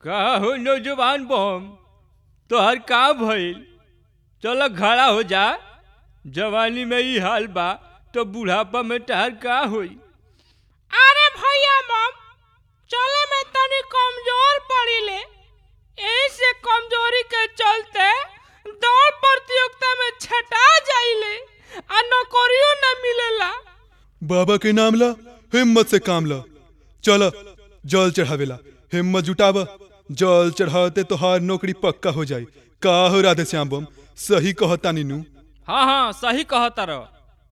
का हो नौजवान बम तोहर का भइल। चल खड़ा हो जा। जवानी में ही हाल बा तो बुढ़ापा में तहर का होई। अरे भैया मम चले में तनी कमजोर पड़ीले, यही से कमजोरी के चलते दौड़ प्रतियोगिता में छटा जाइले आ नौकरियों न मिलेला। बाबा के नाम ला, हिम्मत से काम ला। चल जल चढ़ावेला, हिम्मत जुटावा। जल चढ़ाते तो हार नौकरी पक्का हो जाए। का हो राधे श्याम बम, सही कहता नीनू? हाँ हाँ सही कहता रह।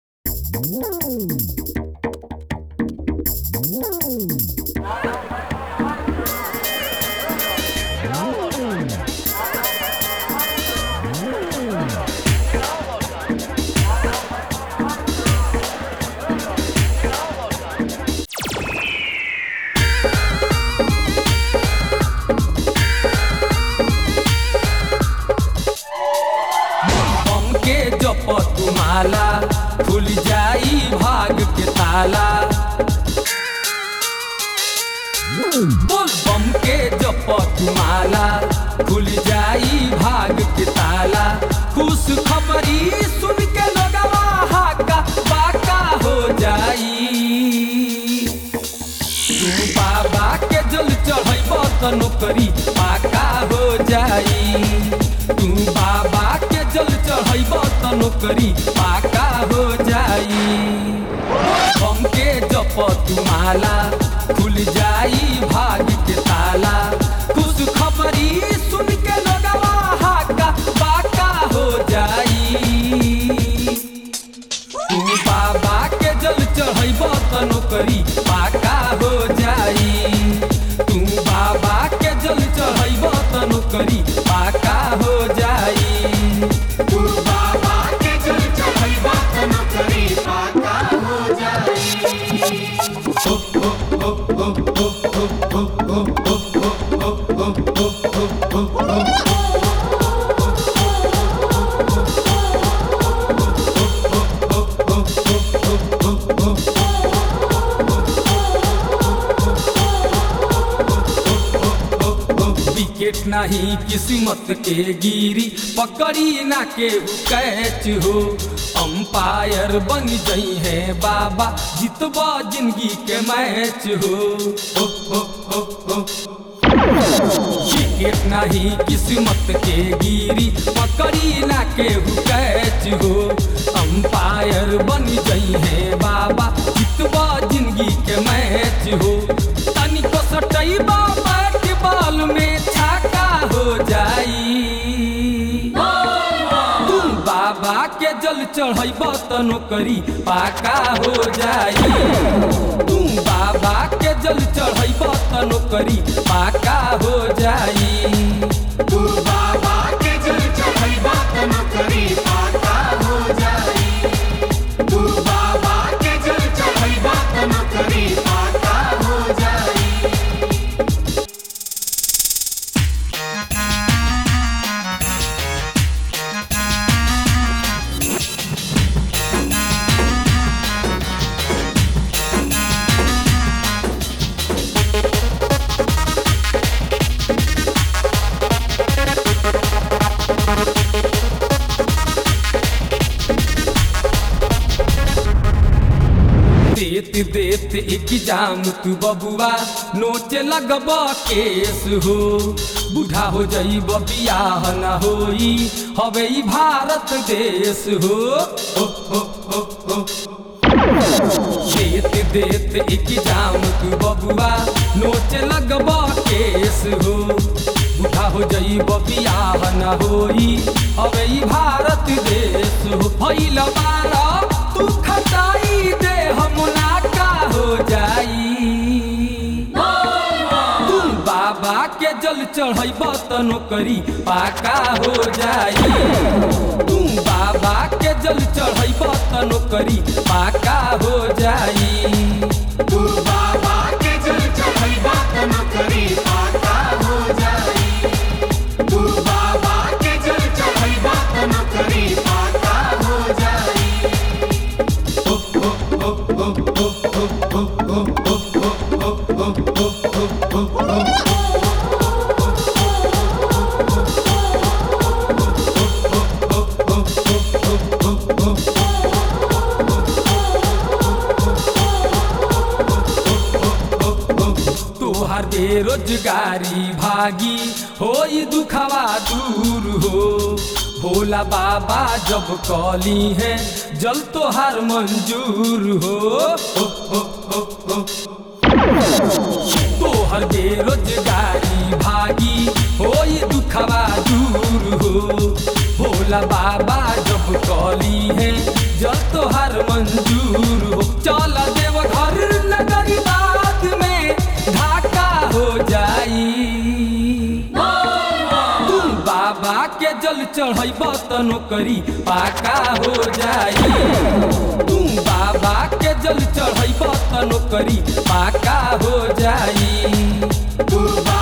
तुम्हारा खुल जाई भाग के ताला। बोल बम के जप तुम्हारा खुल जाई भाग के ताला। खुश खबरी सुन के लोगवा हाका बाका हो जाई। तू बाबा के जल चढ़ैब त नौकरी पाका हो जाई। तू बाबा के जल चढ़ैब त नौकरी पाका हो जाई। बम के जप तुम्हारा खुल जाई भाग के ताला। खुश खबरी सुन के लोगवा हाका बाका हो जाई। तू बाबा के जल चढ़ैब त नौकरी पाका हो जाई। तू बाबा के जल चढ़ैब त नौकरी पाका हो जाई। तू बाबा के जल चढ़ैब त नौकरी पाका हो जाई। विकेट नहीं किस्मत के गिरी, पकड़ी ना के कैच हो। अंपायर बन गई है बाबा, जितवा जिंदगी के मैच हो। विकेट नहीं किस्मत के गिरी, पकड़ी ना के कैच हो। अंपायर बन गई है बाबा, जितवा जिंदगी के मैच हो। तनिको सटई बाबा के बाल में छाका हो जाई। तू बाबा के जल चढ़ैब त नौकरी पाका हो जाई। तू बाबा के जल चढ़ैब त नौकरी पाका हो जाई। तू बाबा के जल चढ़ैब त नौकरी पाका हो जाई। तू बाबा के जल चढ़ैब त नौकरी पाका हो जाई। देत एग्जाम तू बबुआ नोचे लगब केस हो। बूढ़ा हो जाइब बियाह न होई, हवे ई भारत देश हो। देत एग्जाम तू बबुआ नोचे लगब केस हो। बूढ़ा हो जाइब बियाह न होई, हवे ई भारत देश हो। भइल बारा तू खटाई दे हम नाका हो जाई। तू बाबा के जल चढ़ैब त नौकरी पाका हो जाई। तू बाबा के जल चढ़ैब त नौकरी पाका हो जाई। तू बाबा के जल चढ़ैब त नौकरी पाका हो जाई। तू बाबा के जल चढ़ैब त नौकरी पाका हो जाई। बेरोजगारी भागी होई दुखवा दूर हो। भोला बाबा जब कौली है जल तोहार मंजूर हो। तोहर बेरोजगारी भागी होई दुखवा दूर हो। भोला बाबा जब कौली है जल तोहार मंजूर हो। चल देव घर नगरी बाद में ढाका हो जाई। तू बाबा के जल चढ़ैब त नौकरी पाका हो जाई। तू बाबा के जल चढ़ैब त नौकरी पाका हो जाई। तू